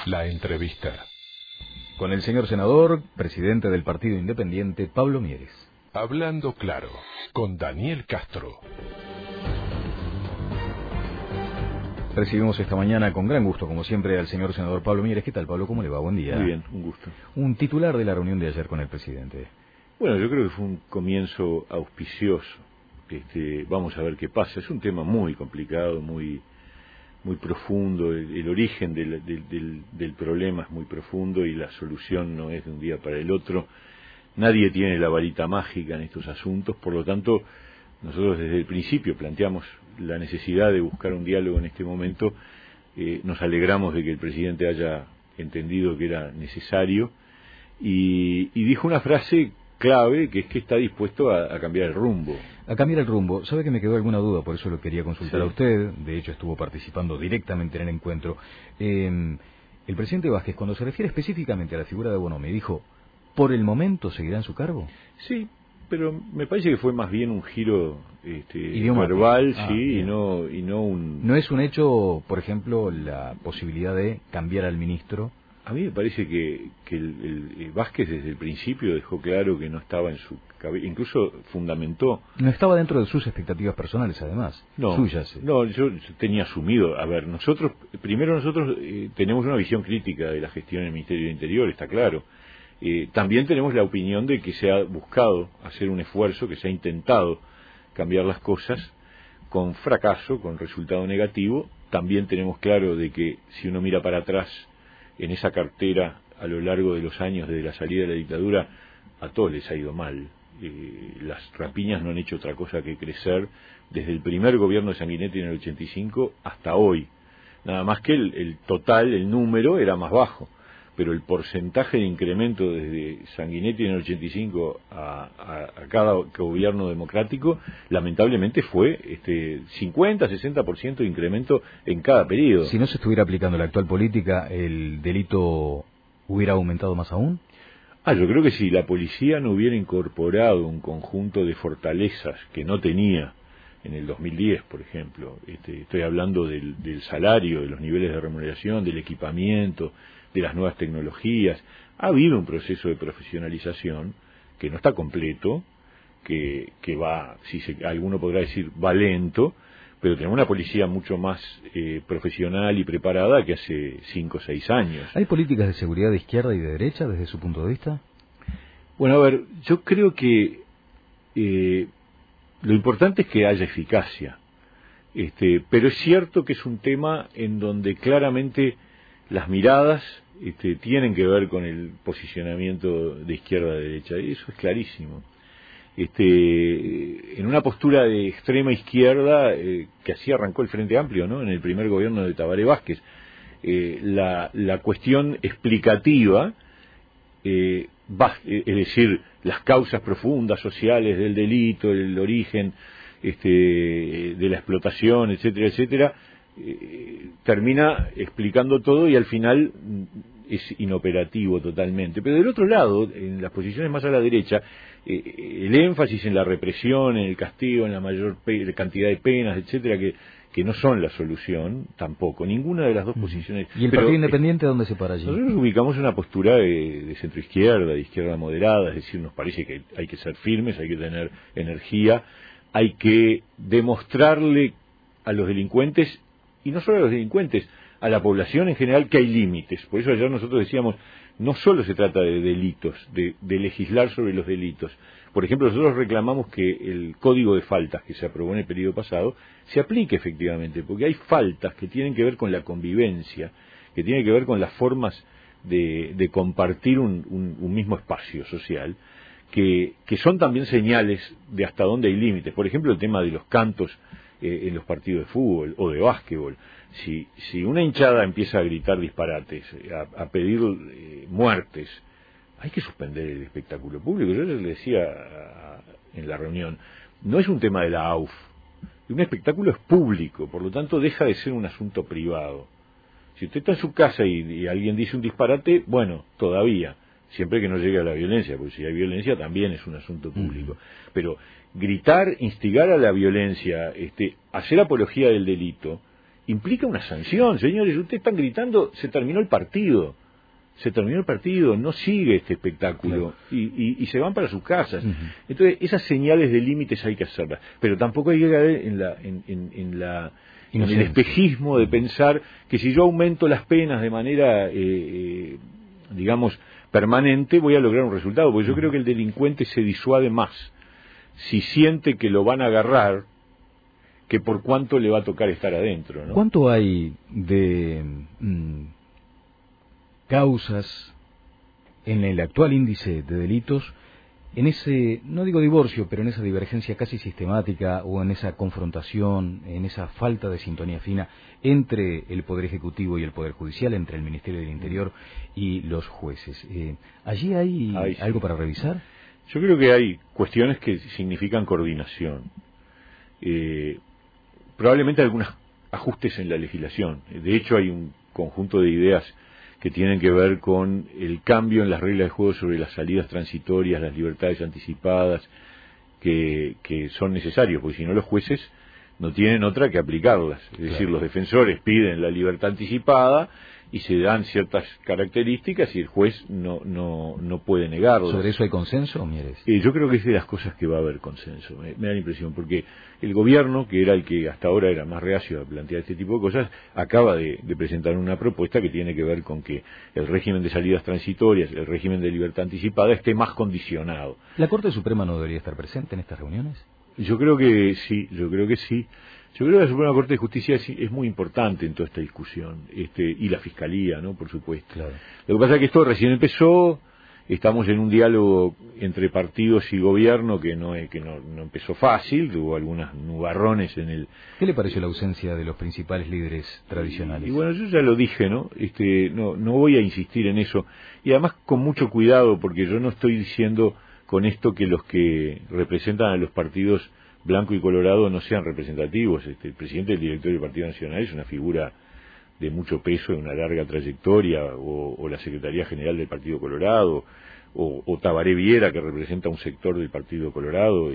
La entrevista. Con el señor senador, presidente del Partido Independiente, Pablo Mieres. Hablando claro, con Daniel Castro. Recibimos esta mañana con gran gusto, como siempre, al señor senador Pablo Mieres. ¿Qué tal, Pablo? ¿Cómo le va? Buen día. Muy bien, un gusto. Un titular de la reunión de ayer con el presidente. Bueno, yo creo que fue un comienzo auspicioso. Vamos a ver qué pasa. Es un tema muy complicado, muy profundo. El origen del problema es muy profundo y la solución no es de un día para el otro. Nadie tiene la varita mágica en estos asuntos, por lo tanto, nosotros desde el principio planteamos la necesidad de buscar un diálogo en este momento. Nos alegramos de que el presidente haya entendido que era necesario y dijo una frase clave, que es que está dispuesto a cambiar el rumbo. A cambiar el rumbo. ¿Sabe que me quedó alguna duda? Por eso lo quería consultar a usted. De hecho, estuvo participando directamente en el encuentro. El presidente Vázquez, cuando se refiere específicamente a la figura de Bonomi, dijo, ¿por el momento seguirá en su cargo? Sí, pero me parece que fue más bien un giro verbal, sí, y no un... ¿No es un hecho, por ejemplo, la posibilidad de cambiar al ministro? A mí me parece que el Vázquez desde el principio dejó claro que no estaba en su cabeza, incluso fundamentó... No estaba dentro de sus expectativas personales, además. No, suyas. No, yo tenía asumido... A ver, nosotros tenemos una visión crítica de la gestión en el Ministerio del Interior, está claro. También tenemos la opinión de que se ha buscado hacer un esfuerzo, que se ha intentado cambiar las cosas, con fracaso, con resultado negativo. También tenemos claro de que si uno mira para atrás en esa cartera a lo largo de los años desde la salida de la dictadura, a todos les ha ido mal. Las rapiñas no han hecho otra cosa que crecer desde el primer gobierno de Sanguinetti en el 85 hasta hoy. Nada más que el total, el número era más bajo, pero el porcentaje de incremento desde Sanguinetti en el 85 a cada gobierno democrático, lamentablemente fue 50-60% de incremento en cada periodo. Si no se estuviera aplicando la actual política, ¿el delito hubiera aumentado más aún? Yo creo que si la policía no hubiera incorporado un conjunto de fortalezas que no tenía en el 2010, por ejemplo, estoy hablando del salario, de los niveles de remuneración, del equipamiento, de las nuevas tecnologías. Ha habido un proceso de profesionalización que no está completo, que va, alguno podrá decir, va lento, pero tenemos una policía mucho más profesional y preparada que hace 5 o 6 años. ¿Hay políticas de seguridad de izquierda y de derecha desde su punto de vista? Bueno, a ver, yo creo que lo importante es que haya eficacia, pero es cierto que es un tema en donde claramente las miradas tienen que ver con el posicionamiento de izquierda a derecha, y eso es clarísimo. En una postura de extrema izquierda, que así arrancó el Frente Amplio, ¿no?, en el primer gobierno de Tabaré Vázquez, la cuestión explicativa, es decir, las causas profundas sociales del delito, el origen de la explotación, etcétera, etcétera, termina explicando todo y al final es inoperativo totalmente. Pero del otro lado, en las posiciones más a la derecha, el énfasis en la represión, en el castigo, en la mayor cantidad de penas, etcétera, que no son la solución tampoco, ninguna de las dos posiciones. ¿Y el Partido Independiente dónde se para allí? Nosotros ubicamos una postura de centroizquierda, de izquierda moderada, es decir, nos parece que hay que ser firmes, hay que tener energía, hay que demostrarle a los delincuentes, y no solo a los delincuentes, a la población en general, que hay límites. Por eso ayer nosotros decíamos, no solo se trata de delitos, de legislar sobre los delitos. Por ejemplo, nosotros reclamamos que el código de faltas que se aprobó en el periodo pasado se aplique efectivamente, porque hay faltas que tienen que ver con la convivencia, que tienen que ver con las formas de compartir un mismo espacio social, que son también señales de hasta dónde hay límites. Por ejemplo, el tema de los cantos en los partidos de fútbol o de básquetbol. Si una hinchada empieza a gritar disparates, a pedir muertes, hay que suspender el espectáculo público. Yo les decía en la reunión, no es un tema de la AUF, un espectáculo es público, por lo tanto deja de ser un asunto privado. Si usted está en su casa y alguien dice un disparate, bueno, todavía, siempre que no llegue a la violencia, porque si hay violencia también es un asunto público. Pero gritar, instigar a la violencia, hacer apología del delito, implica una sanción. Señores, ustedes están gritando, se terminó el partido, no sigue este espectáculo, claro. y se van para sus casas. Uh-huh. Entonces, esas señales de límites hay que hacerlas, pero tampoco hay que caer en el espejismo de pensar que si yo aumento las penas de manera, digamos, permanente, voy a lograr un resultado, porque yo creo que el delincuente se disuade más si siente que lo van a agarrar que por cuánto le va a tocar estar adentro, ¿no? ¿Cuánto hay de causas en el actual índice de delitos, en ese, no digo divorcio, pero en esa divergencia casi sistemática o en esa confrontación, en esa falta de sintonía fina entre el Poder Ejecutivo y el Poder Judicial, entre el Ministerio del Interior y los jueces? ¿Allí hay algo para revisar? Yo creo que hay cuestiones que significan coordinación. Probablemente algunos ajustes en la legislación. De hecho, hay un conjunto de ideas que tienen que ver con el cambio en las reglas de juego sobre las salidas transitorias, las libertades anticipadas, que son necesarios, porque si no los jueces no tienen otra que aplicarlas. Es decir, los defensores piden la libertad anticipada y se dan ciertas características y el juez no puede negarlas. ¿Sobre eso hay consenso, Mieres? Yo creo que es de las cosas que va a haber consenso, me da la impresión, porque el gobierno, que era el que hasta ahora era más reacio a plantear este tipo de cosas, acaba de presentar una propuesta que tiene que ver con que el régimen de salidas transitorias, el régimen de libertad anticipada esté más condicionado. ¿La Corte Suprema no debería estar presente en estas reuniones? Yo creo que sí. Yo creo que la Suprema Corte de Justicia es muy importante en toda esta discusión, y la Fiscalía, ¿no? Por supuesto. Claro. Lo que pasa es que esto recién empezó, estamos en un diálogo entre partidos y gobierno que no empezó fácil, hubo algunos nubarrones en el... ¿Qué le pareció la ausencia de los principales líderes tradicionales? Y bueno, yo ya lo dije, ¿no? No voy a insistir en eso, y además con mucho cuidado, porque yo no estoy diciendo con esto que los que representan a los partidos blanco y colorado no sean representativos. El presidente del directorio del Partido Nacional es una figura de mucho peso, de una larga trayectoria, o la Secretaría General del Partido Colorado, o Tabaré Viera, que representa un sector del Partido Colorado.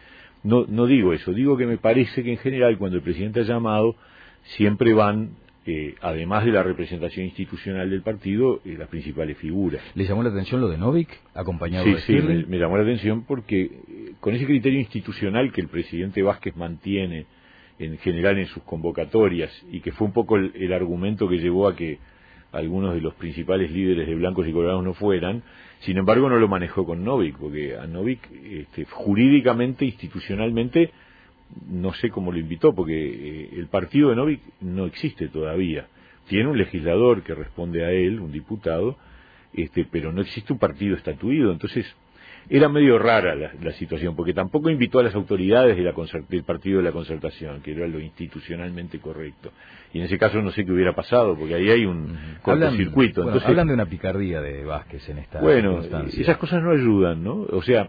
No digo eso, digo que me parece que en general cuando el presidente ha llamado siempre van, además de la representación institucional del partido, las principales figuras. ¿Le llamó la atención lo de Novik, acompañado de Sí, Stirling? me llamó la atención porque con ese criterio institucional que el presidente Vázquez mantiene en general en sus convocatorias, y que fue un poco el argumento que llevó a que algunos de los principales líderes de blancos y colorados no fueran, sin embargo no lo manejó con Novik, porque a Novik jurídicamente, institucionalmente, no sé cómo lo invitó, porque el partido de Novik no existe todavía. Tiene un legislador que responde a él, un diputado, pero no existe un partido estatuido. Entonces era medio rara la situación, porque tampoco invitó a las autoridades del partido de la Concertación, que era lo institucionalmente correcto. Y en ese caso no sé qué hubiera pasado, porque ahí hay un cortocircuito. Entonces, hablan de una picardía de Vázquez en esta circunstancia. Esas cosas no ayudan, ¿no? O sea,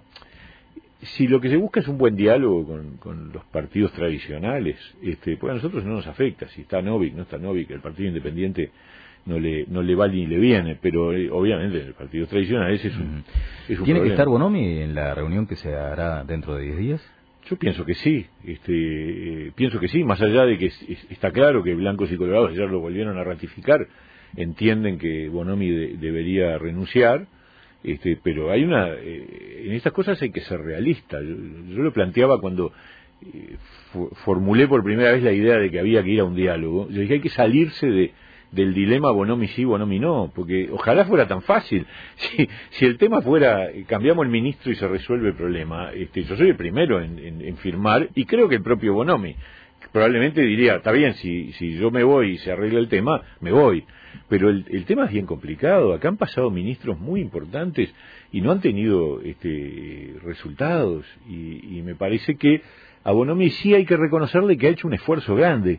si lo que se busca es un buen diálogo con los partidos tradicionales, pues a nosotros no nos afecta si está Novik, no está Novik. El Partido Independiente no le va ni le viene, pero obviamente en el partido tradicional ese es un ¿Tiene problema. que estar Bonomi en la reunión que se hará dentro de 10 días? Yo pienso que sí, más allá de que está claro que blancos y colorados ya lo volvieron a ratificar, entienden que Bonomi debería renunciar, pero hay en estas cosas hay que ser realista. Yo lo planteaba cuando formulé por primera vez la idea de que había que ir a un diálogo. Yo dije, hay que salirse del dilema Bonomi sí, Bonomi no, porque ojalá fuera tan fácil. Si el tema fuera, cambiamos el ministro y se resuelve el problema, yo soy el primero en firmar, y creo que el propio Bonomi probablemente diría, está bien, si yo me voy y se arregla el tema, me voy. Pero el tema es bien complicado. Acá han pasado ministros muy importantes y no han tenido resultados, y me parece que a Bonomi sí hay que reconocerle que ha hecho un esfuerzo grande,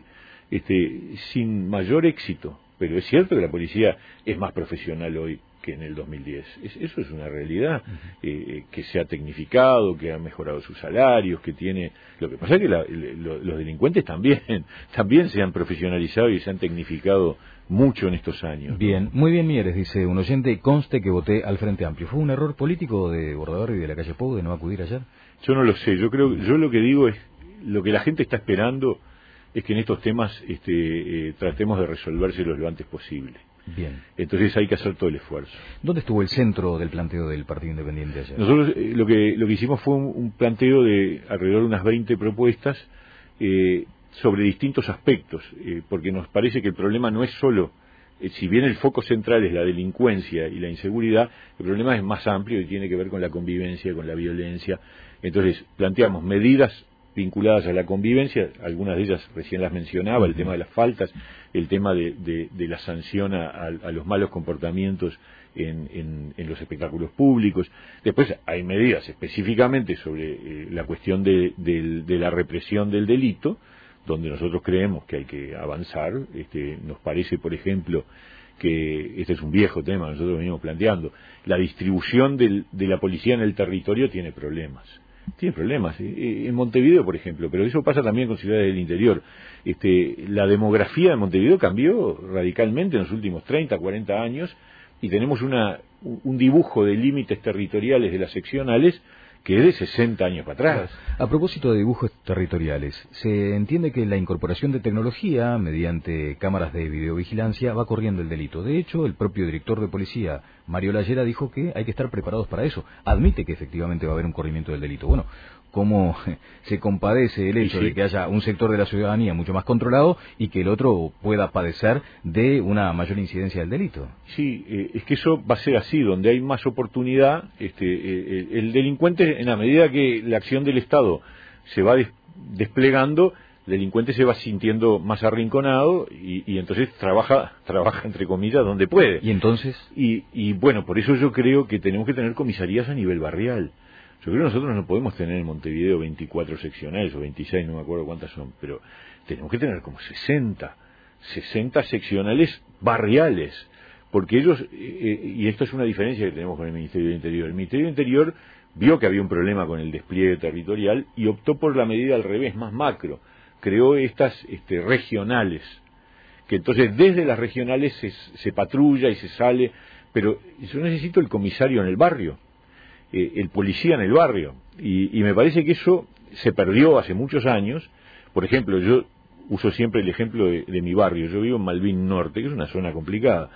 sin mayor éxito, pero es cierto que la policía es más profesional hoy que en el 2010. Eso es una realidad, que se ha tecnificado, que ha mejorado sus salarios, que tiene... Lo que pasa es que los delincuentes también se han profesionalizado y se han tecnificado mucho en estos años. Bien, muy bien, Mieres, dice un oyente, conste que voté al Frente Amplio. ¿Fue un error político de Bordaberry y de la calle Pou de no acudir ayer? Yo no lo sé, yo lo que digo es, lo que la gente está esperando es que en estos temas tratemos de resolvérselos lo antes posible. Bien. Entonces hay que hacer todo el esfuerzo. ¿Dónde estuvo el centro del planteo del Partido Independiente ayer? Nosotros lo que hicimos fue un planteo de alrededor de unas 20 propuestas sobre distintos aspectos, porque nos parece que el problema no es solo, si bien el foco central es la delincuencia y la inseguridad, el problema es más amplio y tiene que ver con la convivencia, con la violencia. Entonces planteamos medidas vinculadas a la convivencia, algunas de ellas recién las mencionaba, el tema de las faltas, el tema de la sanción a los malos comportamientos en los espectáculos públicos. Después hay medidas específicamente sobre la cuestión de la represión del delito, donde nosotros creemos que hay que avanzar. Nos parece, por ejemplo, que este es un viejo tema, nosotros venimos planteando, la distribución de la policía en el territorio tiene problemas. En Montevideo, por ejemplo, pero eso pasa también con ciudades del interior. La demografía de Montevideo cambió radicalmente en los últimos 30, 40 años y tenemos un dibujo de límites territoriales de las seccionales que es de 60 años para atrás. A propósito de dibujos territoriales, se entiende que la incorporación de tecnología mediante cámaras de videovigilancia va corriendo el delito. De hecho, el propio director de policía, Mario Lallera, dijo que hay que estar preparados para eso. Admite que efectivamente va a haber un corrimiento del delito. Bueno, ¿cómo se compadece el hecho de que haya un sector de la ciudadanía mucho más controlado y que el otro pueda padecer de una mayor incidencia del delito? Sí, es que eso va a ser así, donde hay más oportunidad, el delincuente, en la medida que la acción del Estado se va desplegando, el delincuente se va sintiendo más arrinconado y entonces trabaja entre comillas donde puede. ¿Y entonces? Y bueno, por eso yo creo que tenemos que tener comisarías a nivel barrial. Yo creo que nosotros no podemos tener en Montevideo 24 seccionales o 26, no me acuerdo cuántas son, pero tenemos que tener como 60 seccionales barriales, porque ellos, y esto es una diferencia que tenemos con el Ministerio del Interior, el Ministerio del Interior vio que había un problema con el despliegue territorial y optó por la medida al revés, más macro, creó estas regionales, que entonces desde las regionales se patrulla y se sale, pero yo necesito el comisario en el barrio, el policía en el barrio, y me parece que eso se perdió hace muchos años. Por ejemplo, yo uso siempre el ejemplo de mi barrio, yo vivo en Malvin Norte, que es una zona complicada.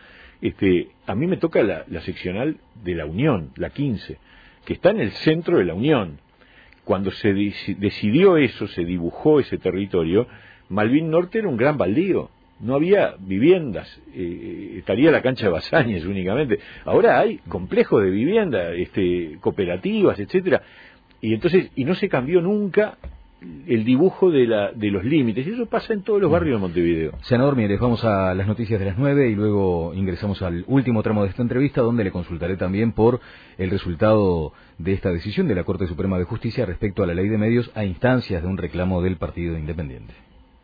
A mí me toca la seccional de la Unión, la 15, que está en el centro de la Unión. Cuando se decidió eso, se dibujó ese territorio, Malvin Norte era un gran baldío, no había viviendas, estaría la cancha de Basáñez únicamente. Ahora hay complejos de vivienda, cooperativas, etcétera, y entonces no se cambió nunca el dibujo de los límites, y eso pasa en todos los barrios de Montevideo. Senador Mieres, vamos a las noticias de las 9 y luego ingresamos al último tramo de esta entrevista, donde le consultaré también por el resultado de esta decisión de la Corte Suprema de Justicia respecto a la ley de medios a instancias de un reclamo del Partido Independiente.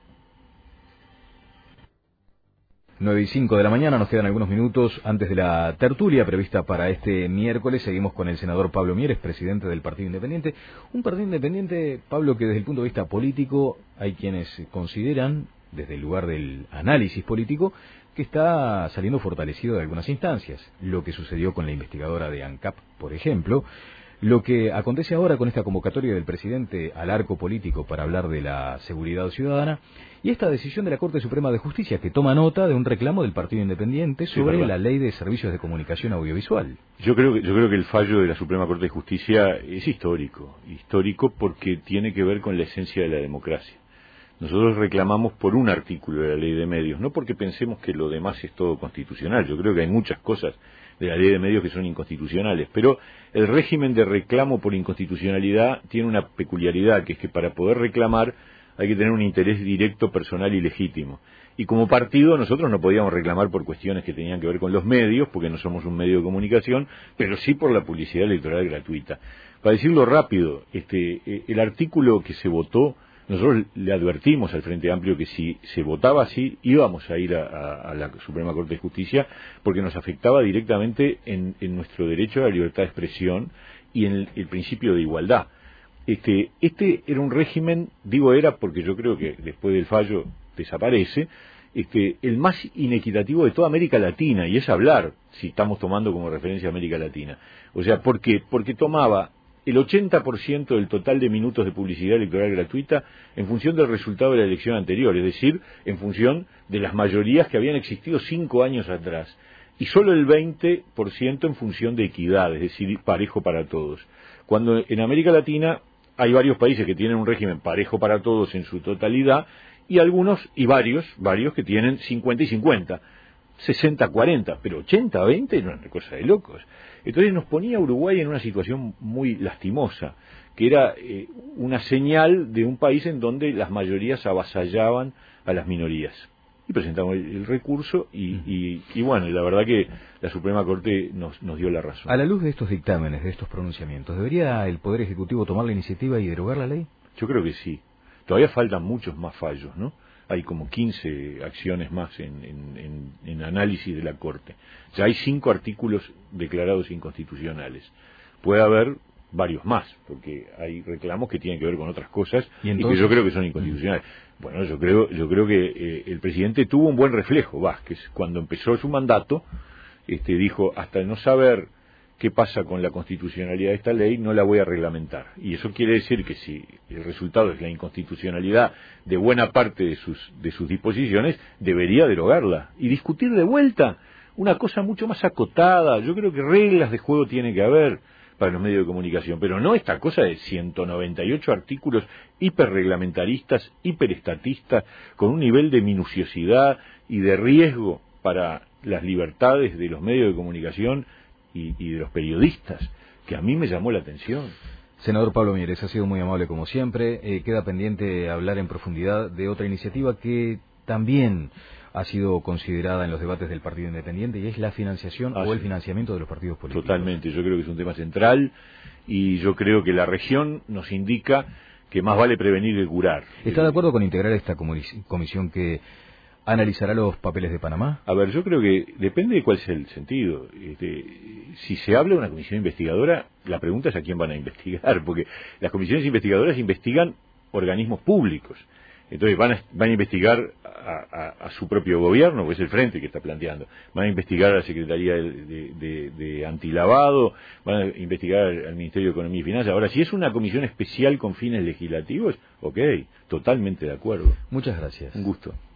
9:05 de la mañana, nos quedan algunos minutos antes de la tertulia prevista para este miércoles. Seguimos con el senador Pablo Mieres, presidente del Partido Independiente. Un Partido Independiente, Pablo, que desde el punto de vista político hay quienes consideran, desde el lugar del análisis político, que está saliendo fortalecido de algunas instancias. Lo que sucedió con la investigadora de ANCAP, por ejemplo. Lo que acontece ahora con esta convocatoria del presidente al arco político para hablar de la seguridad ciudadana y esta decisión de la Corte Suprema de Justicia que toma nota de un reclamo del Partido Independiente sobre la ley de servicios de comunicación audiovisual. Yo creo que el fallo de la Suprema Corte de Justicia es histórico porque tiene que ver con la esencia de la democracia. Nosotros reclamamos por un artículo de la ley de medios, no porque pensemos que lo demás es todo constitucional. Yo creo que hay muchas cosas de la ley de medios que son inconstitucionales, pero el régimen de reclamo por inconstitucionalidad tiene una peculiaridad, que es que para poder reclamar hay que tener un interés directo, personal y legítimo. Y como partido nosotros no podíamos reclamar por cuestiones que tenían que ver con los medios, porque no somos un medio de comunicación, pero sí por la publicidad electoral gratuita. Para decirlo rápido, el artículo que se votó, nosotros le advertimos al Frente Amplio que si se votaba así íbamos a ir a la Suprema Corte de Justicia porque nos afectaba directamente en nuestro derecho a la libertad de expresión y en el principio de igualdad. Este era un régimen, digo era porque yo creo que después del fallo desaparece, el más inequitativo de toda América Latina, y es hablar, si estamos tomando como referencia América Latina. O sea, porque tomaba el 80% del total de minutos de publicidad electoral gratuita en función del resultado de la elección anterior, es decir, en función de las mayorías que habían existido 5 años atrás, y solo el 20% en función de equidad, es decir, parejo para todos. Cuando en América Latina hay varios países que tienen un régimen parejo para todos en su totalidad, y varios que tienen 50 y 50, 60-40, pero 80-20 no es una cosa de locos. Entonces nos ponía Uruguay en una situación muy lastimosa, que era una señal de un país en donde las mayorías avasallaban a las minorías. Y presentamos el recurso y bueno, la verdad que la Suprema Corte nos dio la razón. A la luz de estos dictámenes, de estos pronunciamientos, ¿debería el Poder Ejecutivo tomar la iniciativa y derogar la ley? Yo creo que sí. Todavía faltan muchos más fallos, ¿no? Hay como 15 acciones más en análisis de la Corte. Ya hay 5 artículos declarados inconstitucionales. Puede haber varios más, porque hay reclamos que tienen que ver con otras cosas y que yo creo que son inconstitucionales. Bueno, yo creo que el presidente tuvo un buen reflejo, Vázquez, cuando empezó su mandato, dijo, hasta no saber qué pasa con la constitucionalidad de esta ley, no la voy a reglamentar. Y eso quiere decir que si el resultado es la inconstitucionalidad de buena parte de sus disposiciones, debería derogarla y discutir de vuelta una cosa mucho más acotada. Yo creo que reglas de juego tiene que haber para los medios de comunicación, pero no esta cosa de 198 artículos hiperreglamentaristas, hiperestatistas, con un nivel de minuciosidad y de riesgo para las libertades de los medios de comunicación y de los periodistas, que a mí me llamó la atención. Senador Pablo Mieres, ha sido muy amable como siempre. Queda pendiente hablar en profundidad de otra iniciativa que también ha sido considerada en los debates del Partido Independiente, y es la financiación o el financiamiento de los partidos políticos. Totalmente, yo creo que es un tema central y yo creo que la región nos indica que más vale prevenir que curar. ¿Está de acuerdo con integrar esta comisión que analizará los papeles de Panamá? A ver, yo creo que depende de cuál sea el sentido. Si se habla de una comisión investigadora, la pregunta es a quién van a investigar, porque las comisiones investigadoras investigan organismos públicos. Entonces van a investigar a su propio gobierno, pues es el frente que está planteando. Van a investigar a la Secretaría de Antilavado, van a investigar al Ministerio de Economía y Finanzas. Ahora, si es una comisión especial con fines legislativos, ok, totalmente de acuerdo. Muchas gracias. Un gusto.